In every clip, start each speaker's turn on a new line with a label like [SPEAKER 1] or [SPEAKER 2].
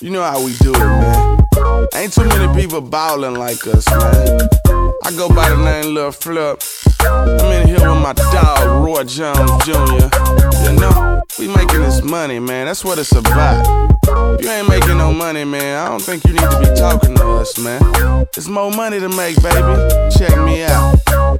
[SPEAKER 1] You know how we do it, man. Ain't too many people ballin' like us, man. I go by the name Lil Flip. I'm in here with my dog, Roy Jones Jr. You know, we making this money, man. That's what it's about. If you ain't making no money, man, I don't think you need to be talking to us, man. There's more money to make, baby. Check me out.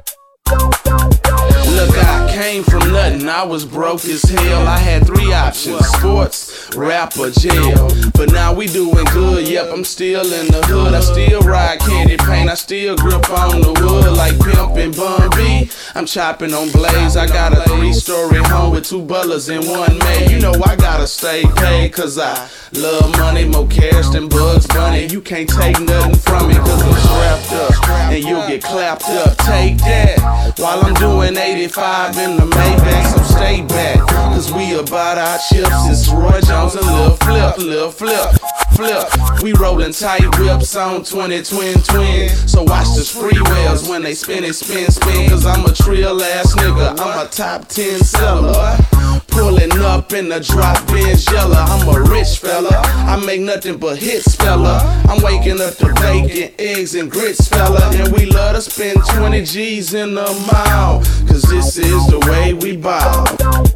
[SPEAKER 1] Look, I came from nothing, I was broke as hell. I had 3 options, sports, rap, or jail. But now we doing good, yep, I'm still in the hood. I still ride candy paint, I still grip on the wood like Pimp and Bun B. I'm chopping on blades, I got a 3-story home with 2 butlers and 1 maid. You know I gotta stay paid, cause I love money, more cash than Bugs Bunny. You can't take nothing from me, cause I'm strapped up, and you'll get clapped up. Take that, while I'm doing 85 in the Maybach, so stay back, cause we about our chips. It's Roy Jones and Lil Flip, Lil Flip, Flip. We rollin' tight whips on 20 twin. So watch the spree wheels when they spin, cause I'm a trill ass nigga, I'm a top 10 seller. Pulling up in the drop Benz yellow. I'm a rich fella, I make nothing but hits, fella. I'm waking up to bacon, eggs, and grits, fella. And we love to spend 20 G's in the mile, cause this is the way we ball.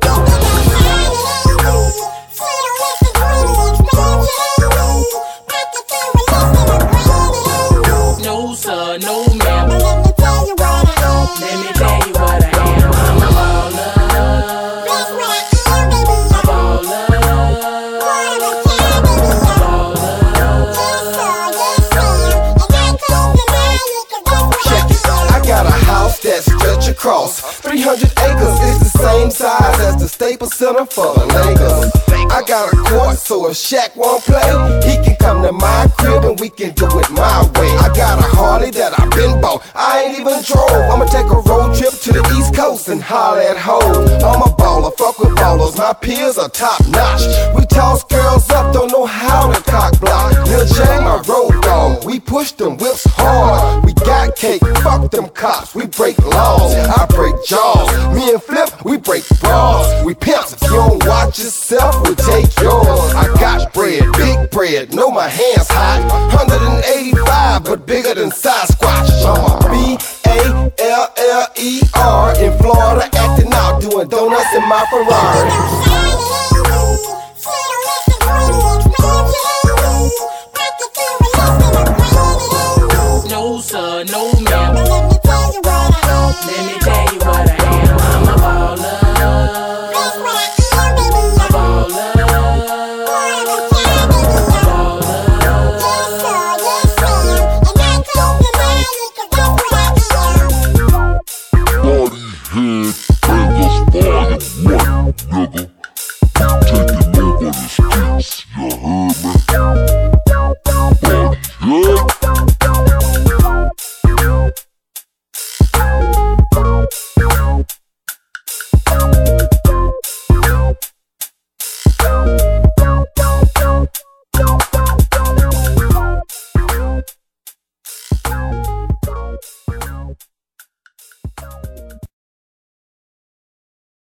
[SPEAKER 2] No sir, no ma'am. Let me tell you what I am. I'm a baller.
[SPEAKER 3] That stretch across 300 acres, it's the same size as the Staples Center for the Lakers. I got a court, so if Shaq won't play, he can come to my crib and we can do it my way. I got a Harley that I've been bought, I ain't even drove. I'ma take a road trip to the East Coast and holler at hoes. I'm a baller, fuck with ballers, my peers are top notch. We toss girls up, don't know how to cock block. Lil J, my road dog, we push them whips hard. We got cake, fuck them cops, we break laws, I break jaws. Me and Flip, we break bras. We pimps, if you don't watch yourself, we'll take yours. I got bread, big bread, know my hands hot. 185, but bigger than Sasquatch. I'm a B-A-L-L-E-R in Florida, acting out, doing donuts in my Ferrari.